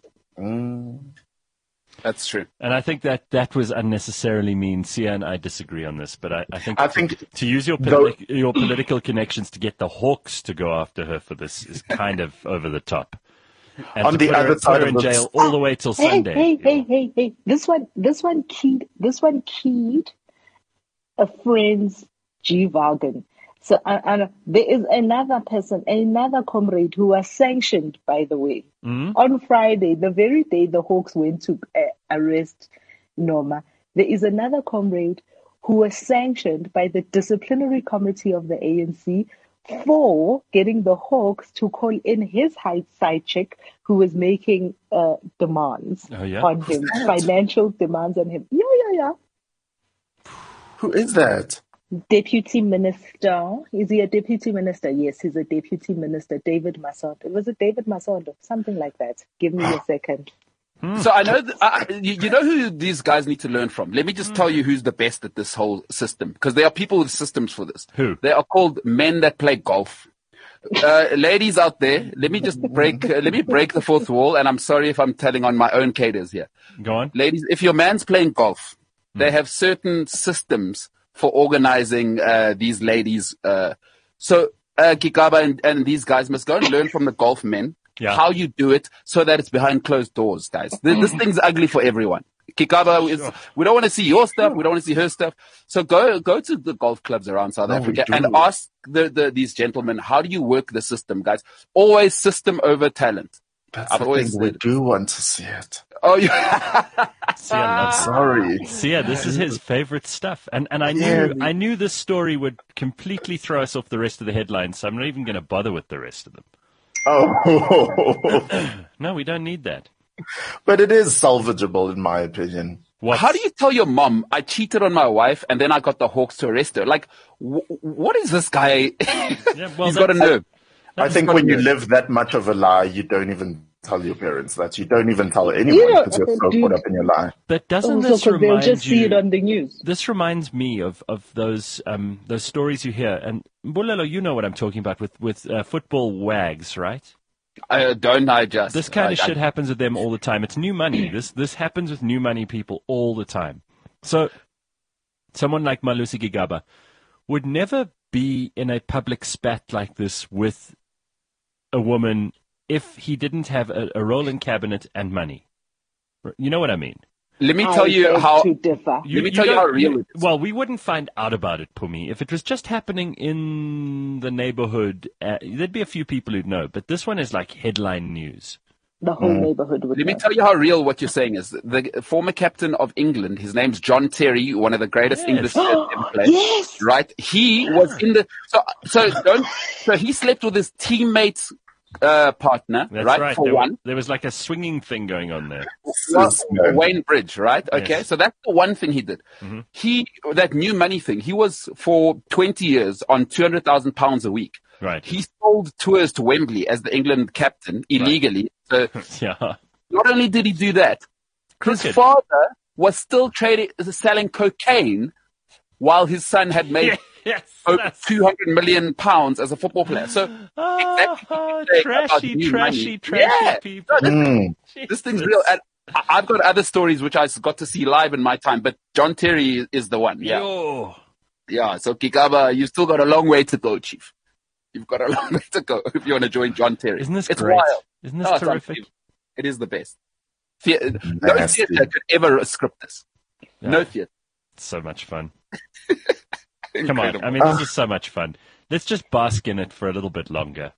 That's true. And I think that was unnecessarily mean. Sia and I disagree on this, but I think to use your political connections to get the Hawks to go after her for this is kind of over the top. And On to the put her- other put side her of in the- jail all the way till Sunday. Hey. This one keyed a friend's G-Wagon. So there is another person, another comrade who was sanctioned, by the way, on Friday, the very day the Hawks went to arrest Norma. There is another comrade who was sanctioned by the disciplinary committee of the ANC for getting the Hawks to call in his side chick who was making demands on him, financial demands on him. Yeah. Who is that? Deputy Minister. Is he a deputy minister? Yes, he's a deputy minister. David Masondo. Was it David Masondo? Something like that. Give me a second. So I know, you know who these guys need to learn from. Let me just tell you who's the best at this whole system, because there are people with systems for this. Who? They are called men that play golf. Ladies out there, let me break the fourth wall, and I'm sorry if I'm telling on my own cadres here. Go on. Ladies, if your man's playing golf, they have certain systems for organizing these ladies. So Kikaba and these guys must go and learn from the golf men how you do it so that it's behind closed doors, guys. This thing's ugly for everyone. Kikaba we don't want to see your stuff. We don't want to see her stuff. So go to the golf clubs around South Africa and ask these gentlemen, how do you work the system, guys? Always system over talent. That's the thing. We do want to see it. Oh, yeah. Sorry. Sia, this is his favorite stuff. And I knew this story would completely throw us off the rest of the headlines, so I'm not even going to bother with the rest of them. Oh. No, we don't need that. But it is salvageable, in my opinion. How do you tell your mom, I cheated on my wife and then I got the Hawks to arrest her? Like, what is this guy? Yeah, well, He's got a nerve. I think when you live that much of a lie, you don't even tell your parents that. You don't even tell anyone because you're so caught up in your life. But doesn't Also, this 'cause they'll remind just see you? it on the news. This reminds me of those stories you hear. And Mbulelo, you know what I'm talking about with football wags, right? Don't I just? This kind of shit happens with them all the time. It's new money. This happens with new money people all the time. So someone like Malusi Gigaba would never be in a public spat like this with a woman if he didn't have a role in cabinet and money. You know what I mean? Let me tell you how. To differ. Let me tell you how real it is. Well, we wouldn't find out about it, Pumi. If it was just happening in the neighborhood, there'd be a few people who'd know. But this one is like headline news. The whole neighborhood would Let me know. tell you how real what you're saying is. The former captain of England, his name's John Terry, one of the greatest English players ever played. Yes. Right? He was in the so he slept with his teammate's partner, That's right? For one. There was like a swinging thing going on there. Wayne Bridge, right? Okay, Yes. so that's the one thing he did. Mm-hmm. That new money thing, he was for 20 years on £200,000 a week. Right. He sold tours to Wembley as the England captain illegally. So Yeah. not only did he do that, his Crooked. father was still selling cocaine while his son had made Yes. over 200 million pounds as a football player. So Trashy money. people. This thing's real. And I've got other stories which I got to see live in my time, but John Terry is the one. Yeah. Yo. Yeah. So Gigaba, you still got a long way to go, Chief. You've got a long way to go if you want to join John Terry. Isn't this it's great? wild. Isn't this It's terrific? unbelievable. It is the best. No Nasty. theater could ever script this. Yeah. No theater. It's so much fun. Come on. Incredible. I mean, this is so much fun. Let's just bask in it for a little bit longer.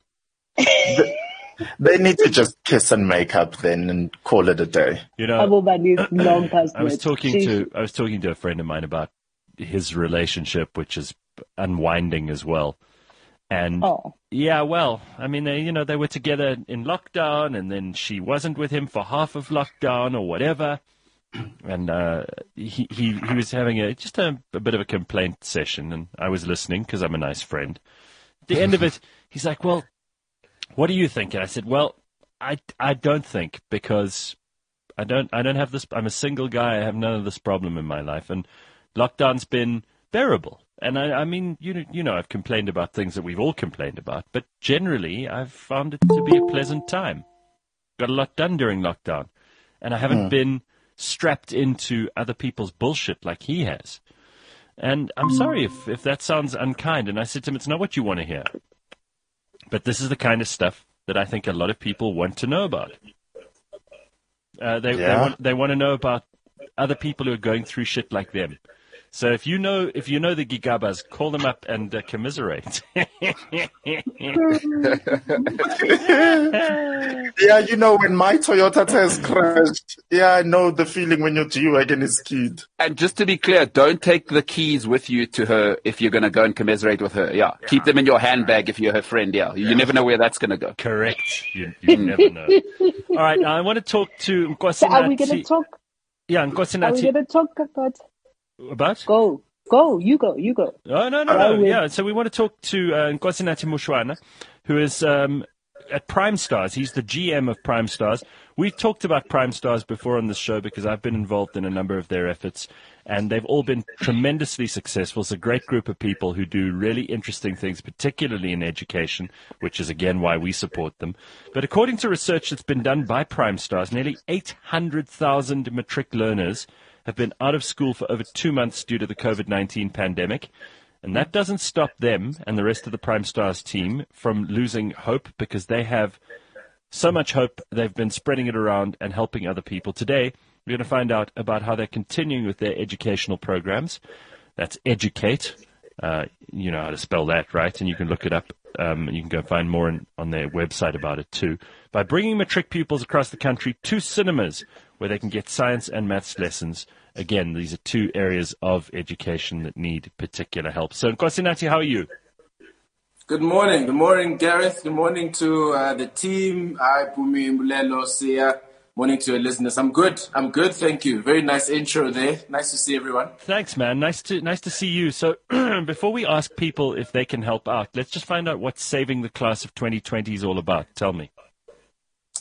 They need to just kiss and make up then and call it a day. You know, Everybody's long past I was it. talking Sheesh. to a friend of mine about his relationship, which is unwinding as well. And Oh. yeah, well, I mean, they were together in lockdown, and then she wasn't with him for half of lockdown or whatever. And he was having a bit of a complaint session, and I was listening because I'm a nice friend. At the end of it, he's like, "Well, what do you think?" And I said, "Well, I don't think, because I don't have this. I'm a single guy. I have none of this problem in my life, and lockdown's been bearable. And I mean, you know, I've complained about things that we've all complained about, but generally, I've found it to be a pleasant time. Got a lot done during lockdown, and I haven't been strapped into other people's bullshit like he has. And I'm sorry if that sounds unkind." And I said to him, "It's not what you want to hear, but this is the kind of stuff that I think a lot of people want to know about. They want to know about other people who are going through shit like them. So if you know the Gigabas, call them up and commiserate." Yeah, you know, when my Toyota test crashed, I know the feeling when your G-Wagon is keyed. And just to be clear, don't take the keys with you to her if you're going to go and commiserate with her. Yeah. Keep them in your handbag if you're her friend. Yeah. You never know where that's going to go. Correct. You never know. All right, now I want to talk to Nkosinati. So are we going to talk? Yeah, Are we Nkosinati. going to talk about? About? Go. You go. Oh, no. Yeah, so we want to talk to Nkosinati Mushwana, who is at Prime Stars. He's the GM of Prime Stars. We've talked about Prime Stars before on this show because I've been involved in a number of their efforts, and they've all been tremendously successful. It's a great group of people who do really interesting things, particularly in education, which is, again, why we support them. But according to research that's been done by Prime Stars, nearly 800,000 matric learners have been out of school for over 2 months due to the COVID-19 pandemic. And that doesn't stop them and the rest of the Prime Stars team from losing hope, because they have so much hope. They've been spreading it around and helping other people. Today, we're going to find out about how they're continuing with their educational programs. That's Educate. You know how to spell that, right? And you can look it up. You can go find more on their website about it too. By bringing matric pupils across the country to cinemas where they can get science and maths lessons. Again, these are two areas of education that need particular help. So, Nkosinati, how are you? Good morning. Good morning, Gareth. Good morning to the team. Hi, Pumi, Mbulelo, Sia. Morning to your listeners. I'm good. Thank you. Very nice intro there. Nice to see everyone. Thanks, man. Nice to see you. So, before we ask people if they can help out, let's just find out what Saving the Class of 2020 is all about. Tell me.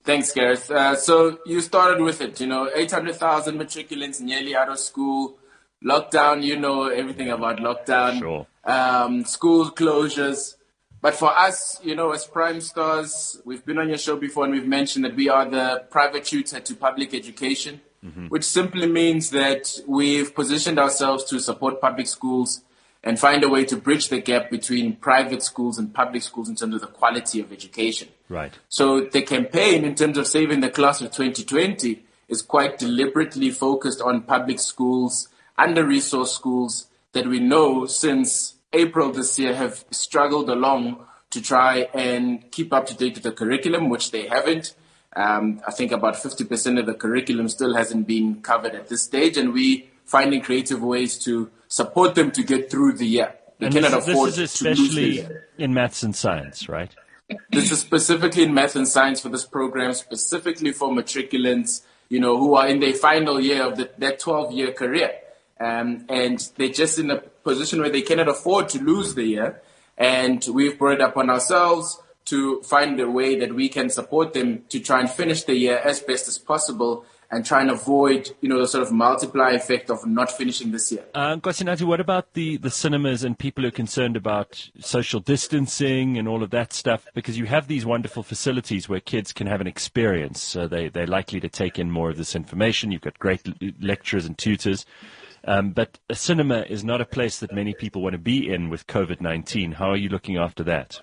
Thanks, Gareth. So you started with it, 800,000 matriculants nearly out of school. Lockdown, everything about lockdown. Sure. School closures. But for us, as Prime Stars, we've been on your show before and we've mentioned that we are the private tutor to public education, which simply means that we've positioned ourselves to support public schools and find a way to bridge the gap between private schools and public schools in terms of the quality of education. Right. So the campaign in terms of saving the class of 2020 is quite deliberately focused on public schools, under-resourced schools that we know since April this year have struggled along to try and keep up to date with the curriculum, which they haven't. I think about 50% of the curriculum still hasn't been covered at this stage, and we finding creative ways to support them to get through the year. They cannot afford this is to lose the especially year. in maths and science, right? This is specifically in math and science for this program, specifically for matriculants, who are in their final year of their 12-year career. And they're just in a position where they cannot afford to lose the year. And we've brought it upon ourselves to find a way that we can support them to try and finish the year as best as possible and try and avoid, the sort of multiplier effect of not finishing this year. Nkosinathi, what about the cinemas and people who are concerned about social distancing and all of that stuff? Because you have these wonderful facilities where kids can have an experience. So they're likely to take in more of this information. You've got great lecturers and tutors. But a cinema is not a place that many people want to be in with COVID-19. How are you looking after that?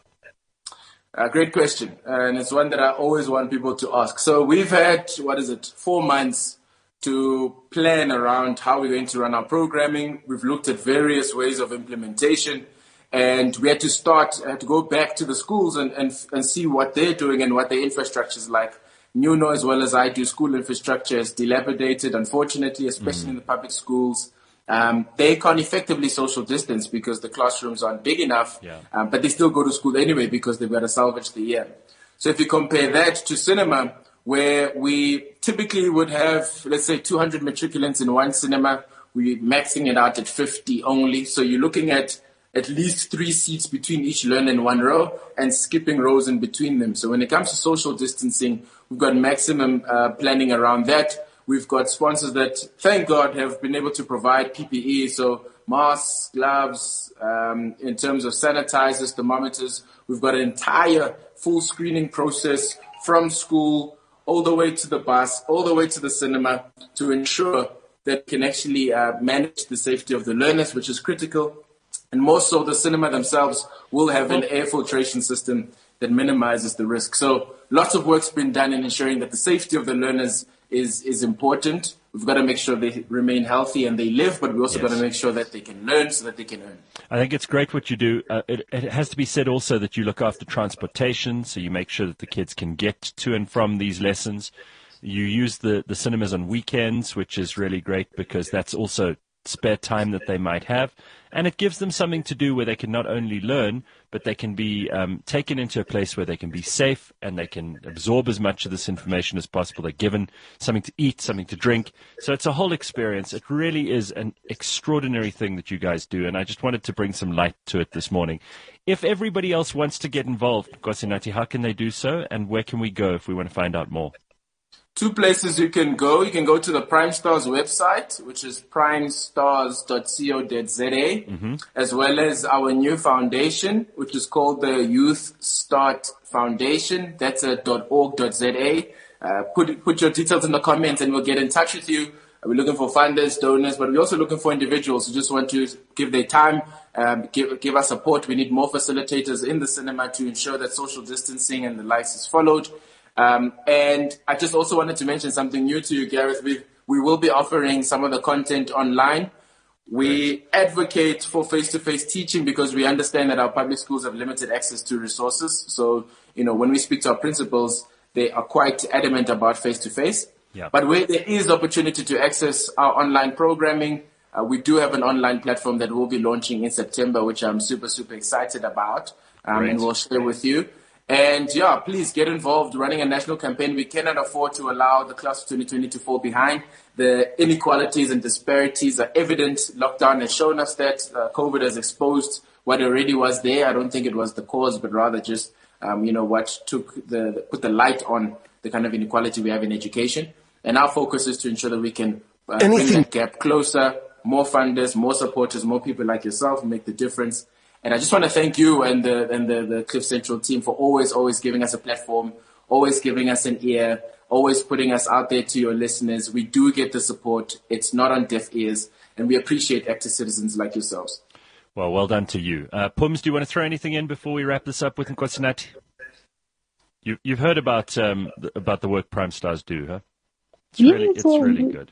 Great question. And it's one that I always want people to ask. So we've had, 4 months to plan around how we're going to run our programming. We've looked at various ways of implementation. And we had to go back to the schools and see what they're doing and what their infrastructure is like. Nuno, as well as I do, school infrastructure is dilapidated, unfortunately, especially in the public schools. They can't effectively social distance because the classrooms aren't big enough, but they still go to school anyway because they've got to salvage the year. So if you compare that to cinema, where we typically would have, let's say, 200 matriculants in one cinema, we're maxing it out at 50 only. So you're looking at least 3 seats between each learner in one row and skipping rows in between them. So when it comes to social distancing, we've got maximum planning around that. We've got sponsors that, thank God, have been able to provide PPE, so masks, gloves, in terms of sanitizers, thermometers. We've got an entire full screening process from school all the way to the bus, all the way to the cinema to ensure that we can actually manage the safety of the learners, which is critical. And more so, the cinema themselves will have an air filtration system that minimizes the risk. So lots of work's been done in ensuring that the safety of the learners is important. We've got to make sure they remain healthy and they live, but we also got to make sure that they can learn so that they can earn. I think it's great what you do. It has to be said also that you look after transportation, so you make sure that the kids can get to and from these lessons. You use the cinemas on weekends, which is really great because that's also spare time that they might have. And it gives them something to do where they can not only learn, but they can be taken into a place where they can be safe and they can absorb as much of this information as possible. They're given something to eat, something to drink. So it's a whole experience. It really is an extraordinary thing that you guys do. And I just wanted to bring some light to it this morning. If everybody else wants to get involved, Nkosinathi, how can they do so? And where can we go if we want to find out more? 2 places you can go. You can go to the Prime Stars website, which is primestars.co.za, as well as our new foundation, which is called the Youth Start Foundation. That's at .org.za. Put your details in the comments and we'll get in touch with you. We're looking for funders, donors, but we're also looking for individuals who just want to give their time, give us support. We need more facilitators in the cinema to ensure that social distancing and the likes is followed. And I just also wanted to mention something new to you, Gareth. We will be offering some of the content online. We advocate for face-to-face teaching because we understand that our public schools have limited access to resources. So, when we speak to our principals, they are quite adamant about face-to-face. Yeah. But where there is opportunity to access our online programming, we do have an online platform that we'll be launching in September, which I'm super, super excited about. And we'll share with you. And please get involved running a national campaign. We cannot afford to allow the class of 2020 to fall behind. The inequalities and disparities are evident. Lockdown has shown us that. COVID has exposed what already was there. I don't think it was the cause, but rather just, what put the light on the kind of inequality we have in education. And our focus is to ensure that we can bring that gap closer, more funders, more supporters, more people like yourself make the difference. And I just want to thank you and the Cliff Central team for always giving us a platform, always giving us an ear, always putting us out there to your listeners. We do get the support. It's not on deaf ears. And we appreciate active citizens like yourselves. Well done to you. Pums, do you want to throw anything in before we wrap this up with Nkosinathi? You've heard about the work Prime Stars do, huh? It's really good.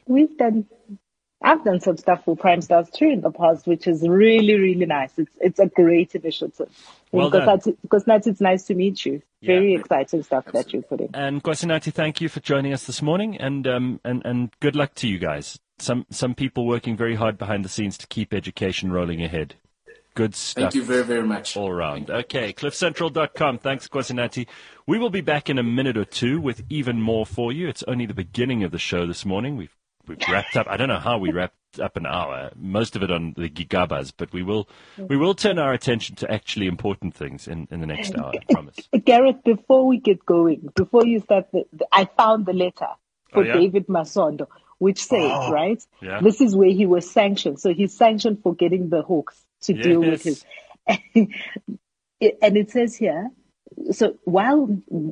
I've done some stuff for Prime Stars too in the past, which is really, really nice. It's a great initiative. Well done. Nkosinathi, it's nice to meet you. Very exciting stuff that you're putting. And Nkosinathi, thank you for joining us this morning, and good luck to you guys. Some people working very hard behind the scenes to keep education rolling ahead. Good stuff. Thank you very, very much. All around. Okay, cliffcentral.com. Thanks, Nkosinathi. We will be back in a minute or two with even more for you. It's only the beginning of the show this morning. We've wrapped up. I don't know how we wrapped up an hour. Most of it on the gigabas, but we will turn our attention to actually important things in the next hour. I promise. Gareth, before we get going, before you start, I found the letter for David Masondo, which says, right? Yeah. This is where he was sanctioned. So he's sanctioned for getting the Hawks to deal with his. And it says here, so while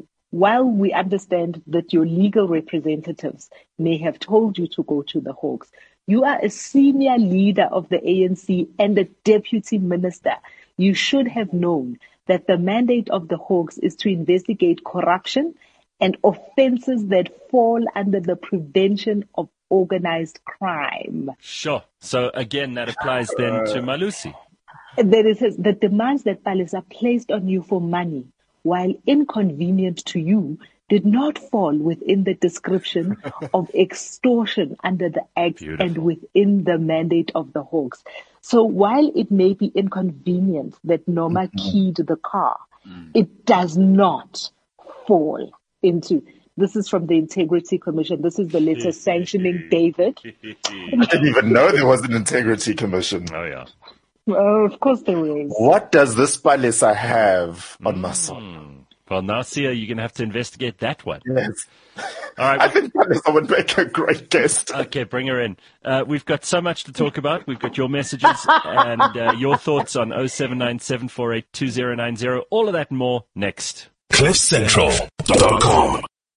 we understand that your legal representatives may have told you to go to the Hawks, you are a senior leader of the ANC and a deputy minister. You should have known that the mandate of the Hawks is to investigate corruption and offenses that fall under the prevention of organized crime. Sure. So again, that applies then to Malusi. Then it says the demands that Palisa placed on you for money, while inconvenient to you, did not fall within the description of extortion under the Act and within the mandate of the Hawks. So while it may be inconvenient that Noma keyed the car, it does not fall into. This is from the Integrity Commission. This is the letter sanctioning David. I didn't even know there was an Integrity Commission. Oh, yeah. Of course there is. What does this Palisa have on Masondo? Well, now, Sia, you're going to have to investigate that one. Yes. All right. I think Palisa would make a great guest. Okay, bring her in. We've got so much to talk about. We've got your messages and your thoughts on 0797482090. All of that and more next. CliffCentral.com